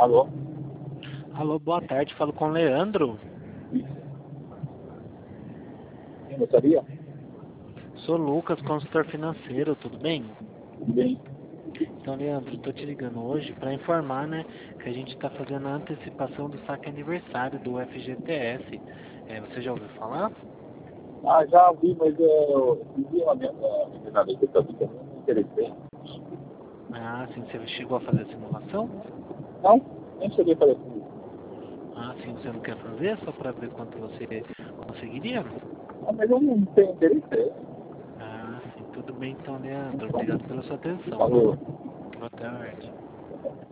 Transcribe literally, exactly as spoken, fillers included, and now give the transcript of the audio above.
Alô? Alô, boa tarde, falo com o Leandro. Quem gostaria? Sou Lucas, consultor financeiro, tudo bem? Tudo bem. Então, Leandro, estou te ligando hoje para informar, né, que a gente está fazendo a antecipação do saque aniversário do F G T S. É, você já ouviu falar? Ah, já ouvi, mas eu vi uma menina que eu também não me interessei. Ah, sim, você chegou a fazer a simulação? Não, nem cheguei para isso. Ah, sim, você não quer fazer só para ver quanto você conseguiria? Ah, mas eu não tenho interesse. Ah, sim, tudo bem então, Leandro. Obrigado pela sua atenção. Falou. Boa tarde.